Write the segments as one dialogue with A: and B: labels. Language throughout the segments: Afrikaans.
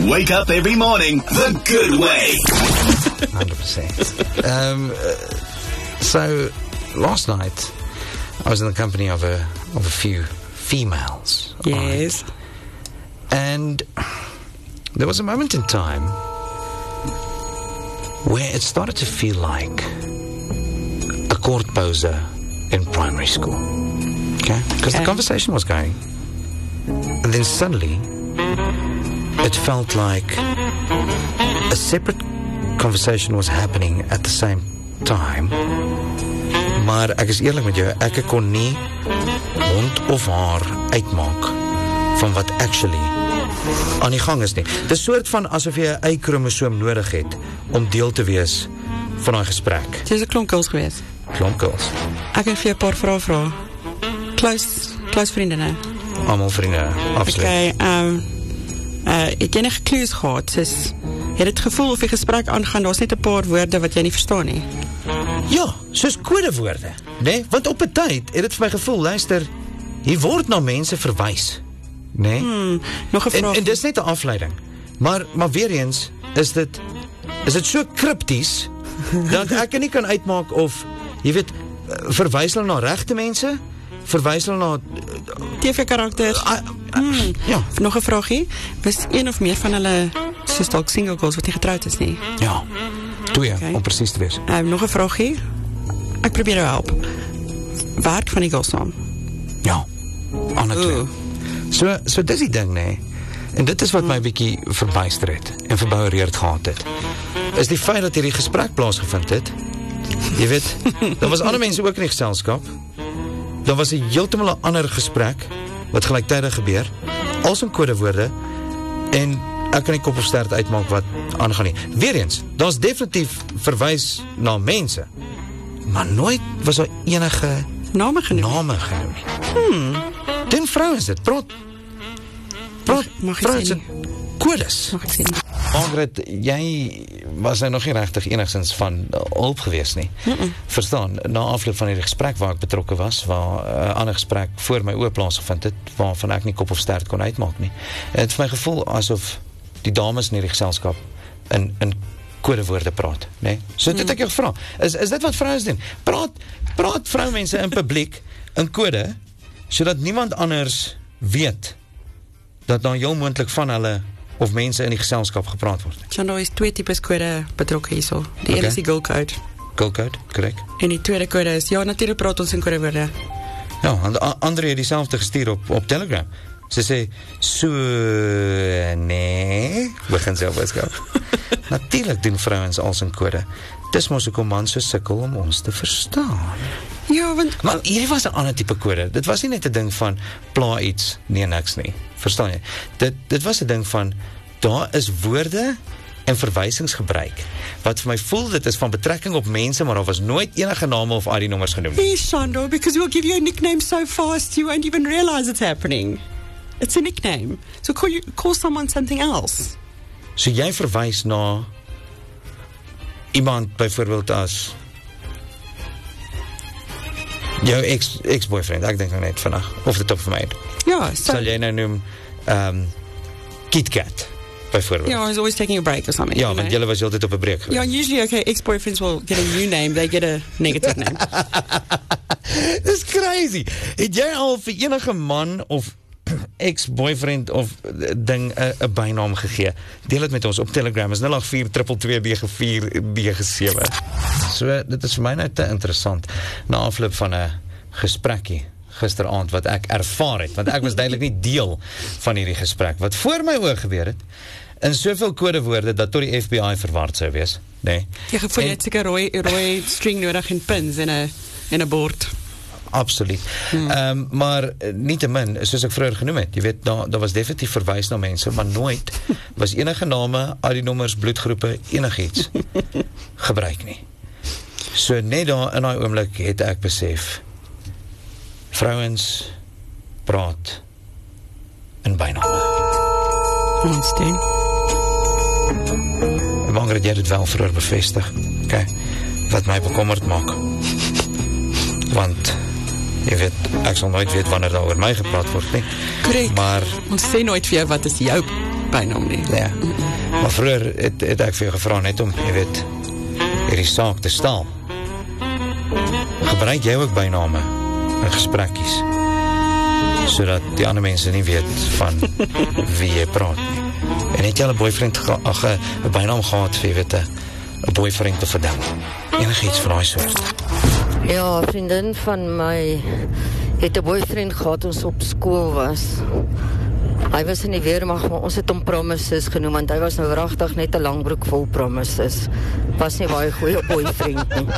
A: Wake up every morning the good way.
B: 100%. So, last night, I was in the company of a few females.
C: Yes.
B: Right? And there was a moment in time where it started to feel like a court poser in primary school. Okay? Because the conversation was going. And then suddenly, it felt like a separate conversation was happening at the same time. Maar ek is eerlik met jou, ek kon nie hond of haar uitmaak van wat actually aan die gang is nie. Dit is soort van asof jy 'n Y-kromosoom nodig het om deel te wees van daai gesprek.
C: Dit is 'n klomp girls geweest.
B: Klomp girls.
C: Ek het vir 'n paar vrae vra. Close vriendinne.
B: Almal vriende, absoluut.
C: Okay, het jy enige clues gehad? Het het gevoel of die gesprek aangaan, daar's net 'n paar woorde wat jy nie verstaan nie?
B: Ja, soos kodewoorde, nee? Want op 'n tyd het dit vir my gevoel, luister, hier word na mense verwys, nee?
C: Nog 'n vraag.
B: En dis net 'n afleiding. Maar weer eens, is dit so krypties, dat ek nie kan uitmaak of, jy weet, verwys hulle na regte mense? Verwys hulle na
C: TV-karakters?
B: Ja.
C: Nog 'n vraagie. Was een of meer van hulle soos dalk single girls wat nie getrouwd is nie?
B: Ja, 2, om presies te wees.
C: Nog 'n vraagie. Ek probeer jou help. Werk van die girls saam?
B: Ja, honestly. So dis die ding, nee. En dit is wat my bietjie verbuister het en verbouwereerd gehad het. Is die feit dat hierdie gesprek plaasgevind het. Jy weet, daar was ander mense ook in die geselskap. Daar was 'n heeltemal 'n ander gesprek wat gelyktydig gebeur, als in kodewoorde, en ek kan nie kop of stert uitmaak wat aangaan nie. Weereens, daar is definitief verwys na mense, maar nooit was daar enige
C: name genoem
B: nie. Den vrouens dit, praat vrouens dit, kodes.
C: Mag ek sien?
B: Margaret, jy was nou nog nie regtig enigstens van hulp gewees nie. Verstaan, na afloop van hierdie gesprek waar ek betrokke was, waar 'n ander gesprek voor my oë plaasgevind het, waarvan ek nie kop of stert kon uitmaak nie. En het vir my gevoel asof die dames in hierdie geselskap in kodewoorde praat, nee? So dit ek jou gevra, is dit wat vrouens doen? Praat vroumense in publiek in kode, sodat niemand anders weet dat dan heel moontlik van hulle of mense in die geselskap gepraat word.
C: Daar is 2 tipes kode betrokke hierso. Die ene is die girl code.
B: Girl code, correct.
C: En die tweede kode is, ja, natuurlijk praat ons in kodewoorde.
B: Ja, en André het dieselfde gestuur op Telegram. Sy sê, so, nee, begin sy opskap. Natuurlijk doen vrouens als in kode. Dis mos hoekom man so sukkel om ons te verstaan.
C: Ja, want...
B: Maar hierdie was 'n ander tipe kode. Dit was nie net 'n ding van, pla iets, nee, niks nie. Verstaan jy? Dit was 'n ding van, daar is woorde en verwysingsgebruik, wat vir my voel, dit is van betrekking op mense, maar daar was nooit enige name of ID-nommers genoem.
C: Hey, Shando, because we'll give you a nickname so fast, you won't even realize it's happening. It's a nickname. So call someone something else.
B: So jy verwys na iemand byvoorbeeld as jou ex-boyfriend, ek dink nou net vandag, of dit op vir my.
C: Ja, so...
B: Sal jy nou noem Kit Kat, byvoorbeeld?
C: Yeah, I was always taking a break or something.
B: Ja, want julle was altyd op 'n break geweest.
C: Yeah, usually, okay, ex-boyfriends will get a new name, they get a negative name.
B: Dis crazy. Het jy al vir enige man of ex-boyfriend of ding 'n bynaam gegee? Deel dit met ons op Telegram, is 08422BG4BG7. So, dit is vir my nou te interessant, na afloop van 'n gesprekkie gisteraand, wat ek ervaar het, want ek was duidelik nie deel van hierdie gesprek, wat voor my oë gebeur het, in soveel kodewoorde, dat tot die FBI verward sou wees, nee.
C: Jy gevoel jy het seker rooi string nodig en pins en 'n bord.
B: Absoluut. Maar nietemin, soos ek vroeër genoem het, jy weet, daar was definitief verwys na mense, maar nooit was enige name, ID-nommers, bloedgroepe, enigiets gebruik nie. So net daar in daai oomblik het ek besef, vrouens praat in byname.
C: Ontsteen.
B: Margaret, jy het dit wel vroeër bevestig, okay, wat my bekommerd maak. Want jy weet, ek sal nooit weet wanneer daar oor my gepraat word nie.
C: Correct.
B: Maar
C: ons sê nooit vir jou wat is jou bynaam nie.
B: Ja, maar vroeger het ek vir jou gevra net om, jy weet, hierdie saak te stal. Gebruik jy ook byname in gesprekkies, sodat die ander mense nie weet van wie jy praat nie. En het jy al 'n boyfriend, 'n bynaam gehad vir, jy weet, 'n boyfriend of 'n ding? Enige iets van daai soort?
D: Ja, 'n vriendin van my het 'n boyfriend gehad ons op skool was. Hy was in die weermag, maar ons het hom Promises genoem, want hy was nou regtig net 'n langbroek vol Promises. Was nie baie goeie boyfriend nie.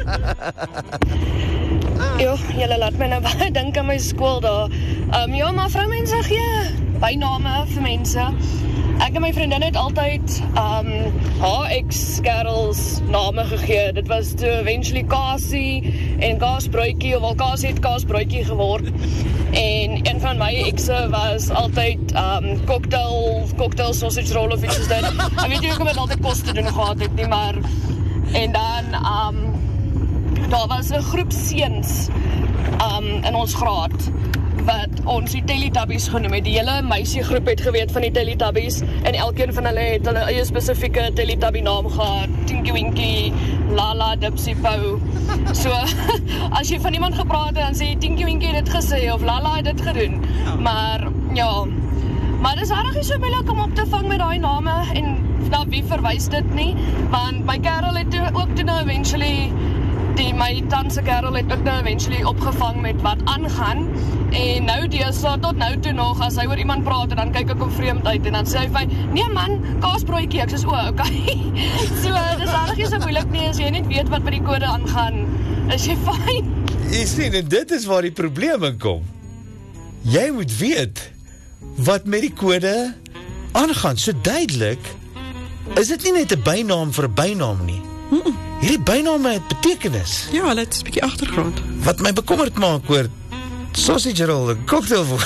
E: Jo, julle laat my nou baie dink aan my skool daar. Ja, maar vroumense gee byname vir mense. Ek en my vriendin het altyd haar ex-kerels name gegee. Dit was toe eventually Kasie en Kaasbroodjie, of al Kasie het Kaasbroodjie geword. En een van my exe was altyd cocktail sausage roll of iets soos dit. Ek weet nie hoe ek het altyd kos te doen gehad het nie, maar en dan daar was 'n groep seuns in ons graad wat ons die Teletubbies genoem het. Die hele meisiegroep het geweet van die Teletubbies en elkeen van hulle het hulle eie spesifieke Teletubby naam gehad. Tinky Winky, Lala, Dipsy, Pau. So, as jy van iemand gepraat het, dan sê jy Tinky Winky het dit gesê of Lala het dit gedoen. Maar, ja, maar dit is regtig nie so moeilik om op te vang met daai name en na wie verwys dit nie, want my kerel het ook toe nou eventually my tanse kerel het ook nou eventually opgevang met wat aangaan, en nou deesdae tot nou toe nog, as hy oor iemand praat en dan kyk ek hom vreemd uit en dan sê hy van, nee man, kaasbroodjie, ek sê, okay. So, dis regtig nie so moeilik nie, as jy net weet wat by die kode aangaan, is jy fyn.
B: Jy sien, en dit is waar die probleme kom. Jy moet weet wat met die kode aangaan, so duidelik, is dit nie net 'n bynaam vir 'n bynaam nie. Hierdie byname het betekenis.
C: Ja, hulle het 'n bietjie agtergrond.
B: Wat my bekommerd maak oor sausage roll, 'n cocktail voor.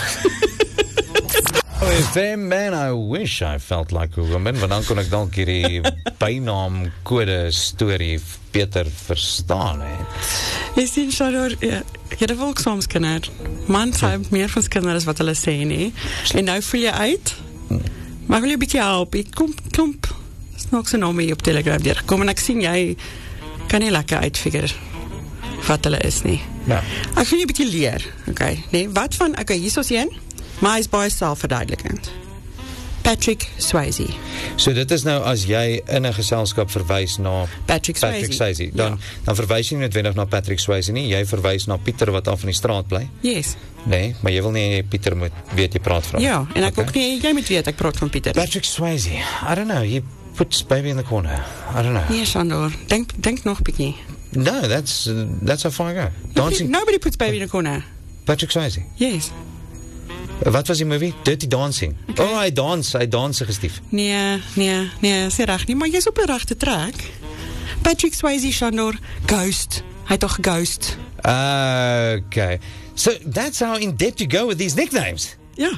B: Man, I wish I felt like a woman, want dan kon ek dalk hierdie bynaam kode storie beter verstaan het.
C: Jy sien, Shador, jylle volksnaamskinder, mans hou meer van skinder as wat hulle sê nie, en nou voel jy uit, maar wil jy 'n bietjie help, ek klomp snaakse name hier op Telegram deurgekom, en ek sien jy kan nie lekker uitfigure wat hulle is nie.
B: Ja.
C: Ek wil jy 'n bietjie leer, okay, nee, wat van, okay, hier is een, maar hy is baie selfverduidelikend. Patrick Swayze.
B: So dit is nou, as jy in 'n geselskap verwys na
C: Patrick Swayze,
B: dan verwys jy nie noodwendig na Patrick Swayze nie, jy verwys na Pieter wat af in die straat bly.
C: Yes.
B: Nee, maar jy wil nie Pieter moet weet jy praat van.
C: Ja, en ek ook nie, jy moet weet, ek praat van Pieter.
B: Patrick Swayze, I don't know, he puts baby in the corner. I don't know.
C: Nee, Sandor, denk nog bietjie.
B: No, that's how far I go. Dancing.
C: Nobody puts baby in the corner.
B: Patrick Swayze.
C: Yes.
B: Wat was die movie? Dirty Dancing. Okay. Oh, hy dans gestief.
C: Nee, sê reg nie, maar jy is op 'n regte trek. Patrick Swayze, Sandor, Ghost. Hy het toch Ghost.
B: Okay. So that's how in depth you go with these nicknames.
C: Yeah.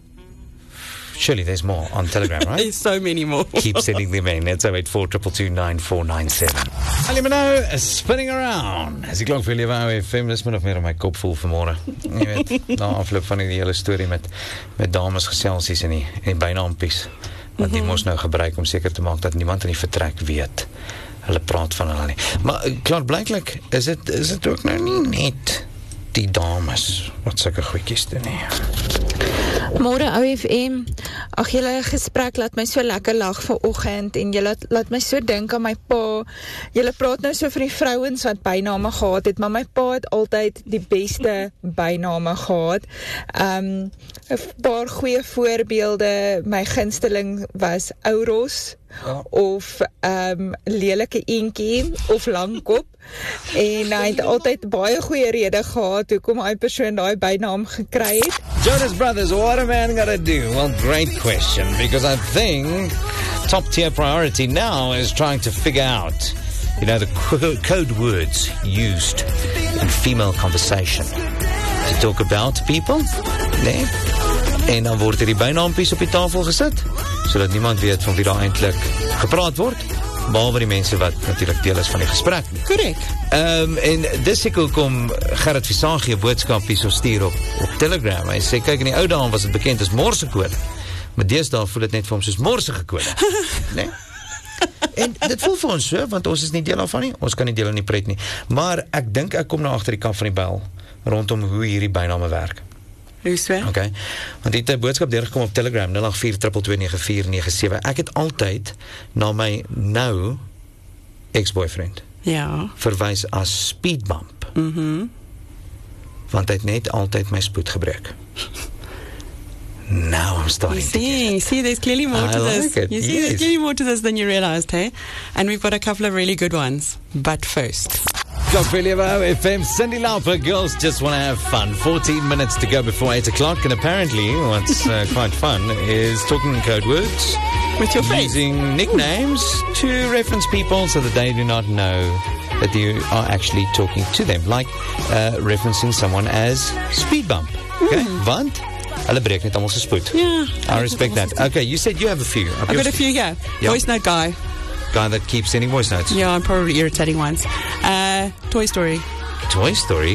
B: Surely there's more on Telegram, right?
C: There's so many more.
B: Keep sending them in. It's 0842229497. Ali Mano, spinning around. As die klonk vir Lewe OFM, dis min of meer in my kop voel vanmorgen. Jy weet, na afloop van die hele storie met dames geselsies en die bynaampies. Want die moes nou gebruik om seker te maak dat niemand in die vertrek weet. Hulle praat van hulle nie. Maar klaar, blyklik is dit ook nou nie net die dames wat sulke goedjies doen nie.
F: Môre OFM, ag julle gesprek laat my so lekker lag vanoggend en julle laat my so dink aan my pa. Julle praat nou so vir die vrouens wat byname gehad het, maar my pa het altyd die beste byname gehad. 'n Paar goeie voorbeelde, my gunsteling was Ouros, of lelike eentjie, of langkop, en hy het altyd baie goeie rede gehad hoekom hy persoon daai bynaam gekry het.
B: Jonas Brothers, what a man gotta do? Well, great question, because I think top tier priority now is trying to figure out, you know, the code words used in female conversation to talk about people, nee? En dan word die bynaampies op die tafel gesit, sodat niemand weet van wie daar eintlik gepraat word, behalwe die mense wat natuurlik deel is van die gesprek.
C: Correct.
B: En dis ek hoekom Gerrit Visagie 'n boodskap hier so stuur op Telegram. Hy sê, kyk, in die ou dae was dit bekend as Morsekode, Maar deesdae voel dit net vir hom soos morsige kode. Nee? En dit voel vir ons so, want ons is nie deel daarvan nie, ons kan nie deel in die pret nie. Maar ek dink ek kom nou agter die kant van die bel, rondom hoe hierdie byname werk.
C: Hoe so?
B: Okay. Want die het 'n boodskap deurgekom op Telegram, 0842229497. Ek het altyd na my nou ex-boyfriend
C: Ja.
B: verwys as speedbump. Want hy het net altyd my spoed gebreek. Now I'm starting to get it.
C: You see, there's clearly more
B: I
C: to this.
B: like it,
C: You see,
B: yes.
C: there's clearly more to this than you realized, hey? And we've got a couple of really good ones. But first,
B: Gophelievo FM, Cindy Lauper, girls just want to have fun. 14 minutes to go before 8 o'clock, and apparently what's quite fun is talking in code words.
C: with your face.
B: Using nicknames to reference people so that they do not know that you are actually talking to them. Like referencing someone as speed bump. Okay? Want hulle breek net almal se spoed.
C: Yeah.
B: I respect that. Okay, you said you have a few.
C: I've got a few, yeah.
B: Yeah.
C: Voice note guy.
B: Guy that keeps sending voice notes.
C: Yeah, I'm probably irritating ones. Toy Story.
B: Toy Story?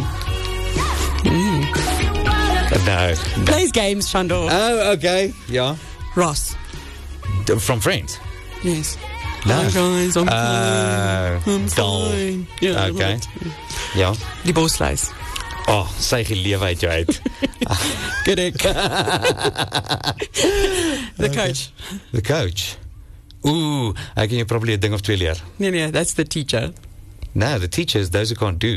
B: No.
C: Plays games, Shandor.
B: Oh, okay. Yeah.
C: Ross.
B: From Friends?
C: Yes.
B: No.
C: Hi guys, I'm fine. I'm
B: dull.
C: fine. Yeah,
B: Okay.
C: right.
B: Ja.
C: Die bosluis.
B: Oh, sy gelewe uit jou uit.
C: Correct. The coach.
B: The coach. Ooh, ek kan jou probably 'n ding of twee leer.
C: Nee, that's the teacher.
B: No, the teacher is those who can't do.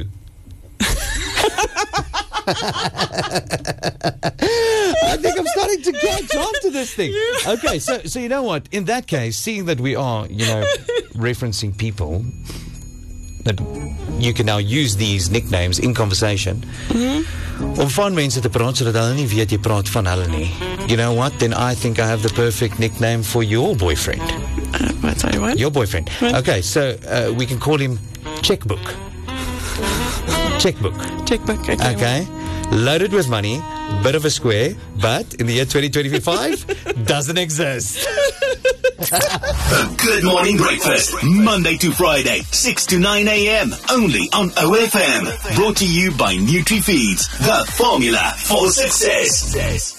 B: I think I'm starting to catch on to this thing. Okay, so you know what? In that case, seeing that we are, referencing people, that you can now use these nicknames in conversation. Om van mense te praat sodat hulle nie weet jy praat van hulle nie. You know what? Then I think I have the perfect nickname for your boyfriend.
C: What's that one?
B: Your boyfriend. Okay, so we can call him Checkbook. Checkbook.
C: Checkbook.
B: Okay. Loaded with money, bit of a square, but in the year 2025, doesn't exist.
A: The Good Morning Breakfast, Monday to Friday, 6 to 9 a.m. only on OFM. Brought to you by NutriFeeds, the formula for success.